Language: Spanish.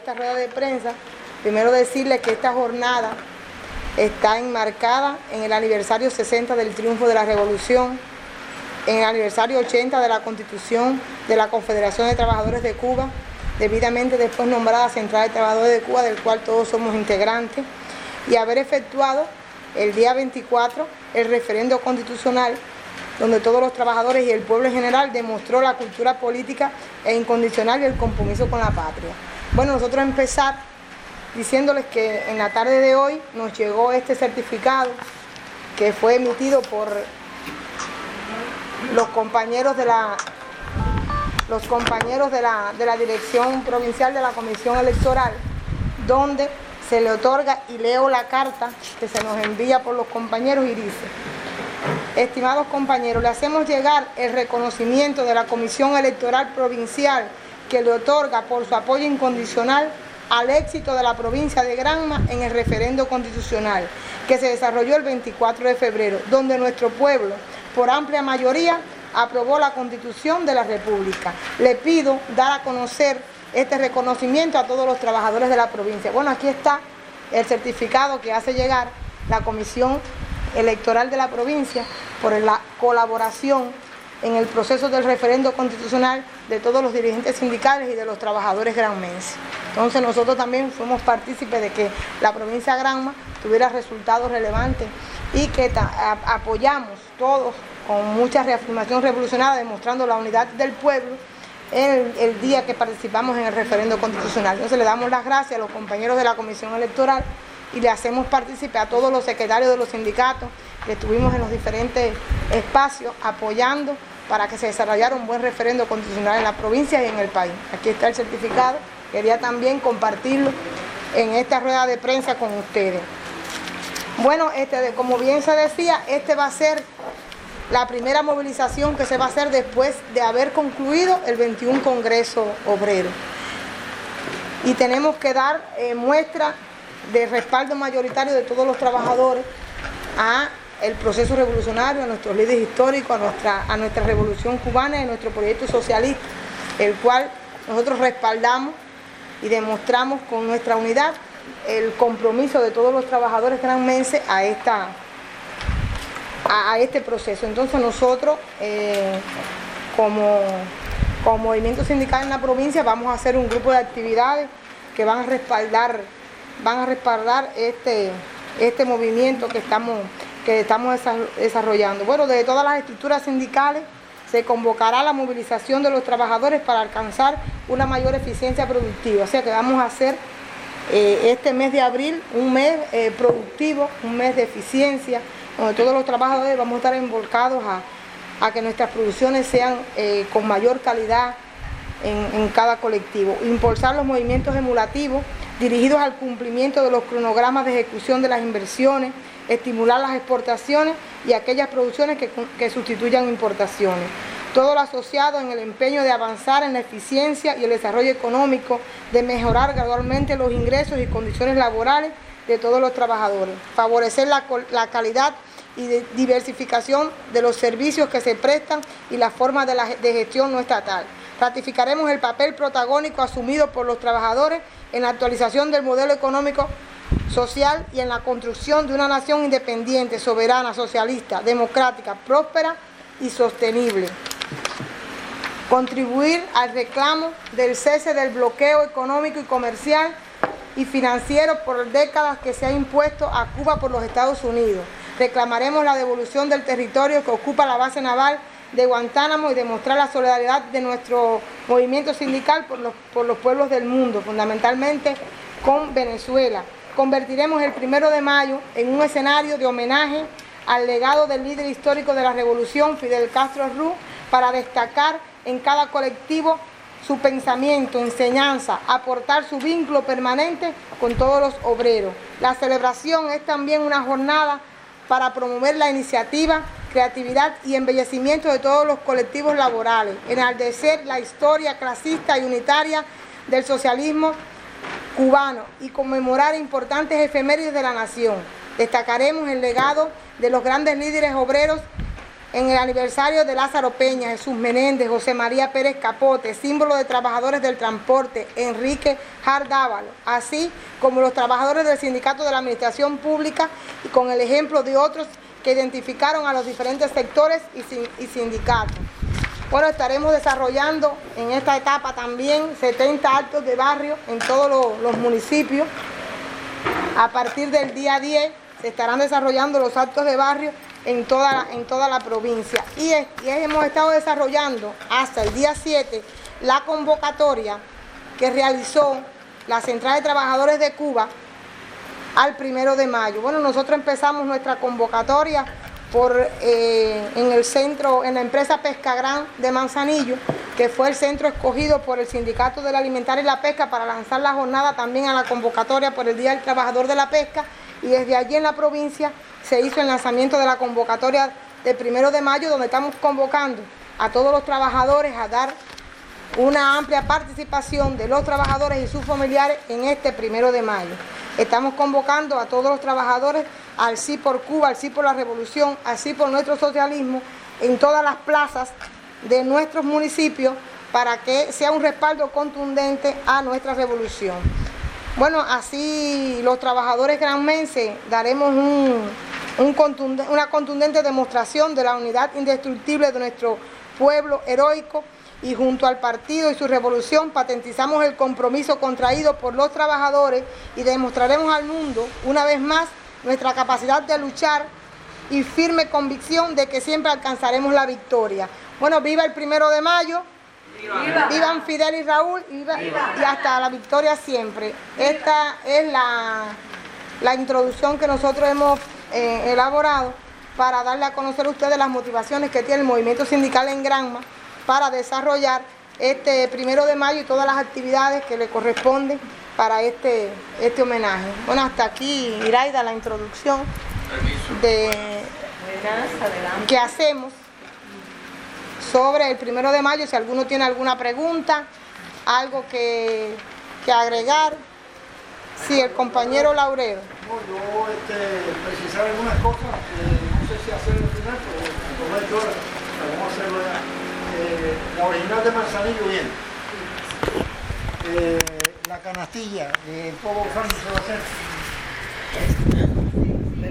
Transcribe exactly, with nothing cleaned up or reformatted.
esta rueda de prensa, primero decirles que esta jornada está enmarcada en el aniversario sesenta del triunfo de la Revolución, en el aniversario ochenta de la Constitución de la Confederación de Trabajadores de Cuba, debidamente después nombrada Central de Trabajadores de Cuba, del cual todos somos integrantes, y haber efectuado el día veinticuatro el referendo constitucional, donde todos los trabajadores y el pueblo en general demostró la cultura política e incondicional y el compromiso con la patria. Bueno, nosotros empezar diciéndoles que en la tarde de hoy nos llegó este certificado que fue emitido por los compañeros de la los compañeros de la, de la Dirección Provincial de la Comisión Electoral, donde se le otorga, y leo la carta que se nos envía por los compañeros, y dice: estimados compañeros, le hacemos llegar el reconocimiento de la Comisión Electoral Provincial que le otorga por su apoyo incondicional al éxito de la provincia de Granma en el referendo constitucional que se desarrolló el veinticuatro de febrero, donde nuestro pueblo, por amplia mayoría, aprobó la Constitución de la República. Le pido dar a conocer este reconocimiento a todos los trabajadores de la provincia. Bueno, aquí está el certificado que hace llegar la Comisión Electoral de la provincia por la colaboración en el proceso del referendo constitucional de todos los dirigentes sindicales y de los trabajadores granmenses. Entonces nosotros también fuimos partícipes de que la provincia de Granma tuviera resultados relevantes y que apoyamos todos con mucha reafirmación revolucionaria, demostrando la unidad del pueblo en el, el día que participamos en el referendo constitucional. Entonces le damos las gracias a los compañeros de la Comisión Electoral y le hacemos partícipe a todos los secretarios de los sindicatos que estuvimos en los diferentes espacios apoyando para que se desarrollara un buen referendo constitucional en la provincia y en el país. Aquí está el certificado, quería también compartirlo en esta rueda de prensa con ustedes. Bueno, este, como bien se decía, este va a ser la primera movilización que se va a hacer después de haber concluido el veintiún Congreso Obrero. Y tenemos que dar eh, muestra de respaldo mayoritario de todos los trabajadores a el proceso revolucionario, a nuestros líderes históricos, a nuestra, a nuestra revolución cubana y a nuestro proyecto socialista, el cual nosotros respaldamos y demostramos con nuestra unidad el compromiso de todos los trabajadores granmenses a, esta, a, a este proceso. Entonces nosotros, eh, como, como movimiento sindical en la provincia, vamos a hacer un grupo de actividades que van a respaldar, van a respaldar este, este movimiento que estamos, que estamos desarrollando. Bueno, desde todas las estructuras sindicales se convocará la movilización de los trabajadores para alcanzar una mayor eficiencia productiva. O sea que vamos a hacer eh, este mes de abril un mes eh, productivo, un mes de eficiencia, donde todos los trabajadores vamos a estar involucrados a, a que nuestras producciones sean eh, con mayor calidad en, en cada colectivo. Impulsar los movimientos emulativos dirigidos al cumplimiento de los cronogramas de ejecución de las inversiones, estimular las exportaciones y aquellas producciones que, que sustituyan importaciones. Todo lo asociado en el empeño de avanzar en la eficiencia y el desarrollo económico, de mejorar gradualmente los ingresos y condiciones laborales de todos los trabajadores. Favorecer la, la calidad y de diversificación de los servicios que se prestan y la forma de, la, de gestión no estatal. Ratificaremos el papel protagónico asumido por los trabajadores en la actualización del modelo económico social y en la construcción de una nación independiente, soberana, socialista, democrática, próspera y sostenible. Contribuir al reclamo del cese del bloqueo económico y comercial y financiero por décadas que se ha impuesto a Cuba por los Estados Unidos. Reclamaremos la devolución del territorio que ocupa la base naval de Guantánamo y demostrar la solidaridad de nuestro movimiento sindical por los, por los pueblos del mundo, fundamentalmente con Venezuela. Convertiremos el primero de mayo en un escenario de homenaje al legado del líder histórico de la revolución, Fidel Castro Ruz, para destacar en cada colectivo su pensamiento, enseñanza, aportar su vínculo permanente con todos los obreros. La celebración es también una jornada para promover la iniciativa, creatividad y embellecimiento de todos los colectivos laborales, enaltecer la historia clasista y unitaria del socialismo cubano y conmemorar importantes efemérides de la nación. Destacaremos el legado de los grandes líderes obreros en el aniversario de Lázaro Peña, Jesús Menéndez, José María Pérez Capote, símbolo de trabajadores del transporte, Enrique Jardávalo, así como los trabajadores del Sindicato de la Administración Pública, y con el ejemplo de otros que identificaron a los diferentes sectores y sindicatos. Bueno, estaremos desarrollando en esta etapa también setenta actos de barrio en todos los, los municipios. A partir del día diez se estarán desarrollando los actos de barrio en toda la, en toda la provincia. Y, es, y hemos estado desarrollando hasta el día siete la convocatoria que realizó la Central de Trabajadores de Cuba al primero de mayo. Bueno, nosotros empezamos nuestra convocatoria por, eh, en el centro, en la empresa Pescagrán de Manzanillo, que fue el centro escogido por el Sindicato de la Alimentaria y la Pesca para lanzar la jornada también a la convocatoria por el Día del Trabajador de la Pesca, y desde allí en la provincia se hizo el lanzamiento de la convocatoria del primero de mayo, donde estamos convocando a todos los trabajadores a dar una amplia participación de los trabajadores y sus familiares en este primero de mayo. Estamos convocando a todos los trabajadores al Sí por Cuba, al Sí por la Revolución, al Sí por nuestro socialismo, en todas las plazas de nuestros municipios, para que sea un respaldo contundente a nuestra revolución. Bueno, así los trabajadores granmenses daremos un, un contundente, una contundente demostración de la unidad indestructible de nuestro pueblo heroico, y junto al partido y su revolución patentizamos el compromiso contraído por los trabajadores y demostraremos al mundo una vez más nuestra capacidad de luchar y firme convicción de que siempre alcanzaremos la victoria. Bueno, viva el primero de mayo, viva. Vivan Fidel y Raúl, y, viva, viva. Y hasta la victoria siempre. Viva. Esta es la, la introducción que nosotros hemos eh, elaborado para darle a conocer a ustedes las motivaciones que tiene el movimiento sindical en Granma para desarrollar este primero de mayo y todas las actividades que le corresponden para este, este homenaje. Bueno, hasta aquí, Iraida, la introducción de que hacemos sobre el primero de mayo. Si alguno tiene alguna pregunta, algo que, que agregar. Sí, el compañero Laurero. No, yo este, precisar algunas cosas, eh, no sé si hacerlo al final, pero tomar yo, vamos a hacerlo ya. Eh, la original de Manzanillo bien. Eh, la canastilla, eh, todo Franco se va a hacer.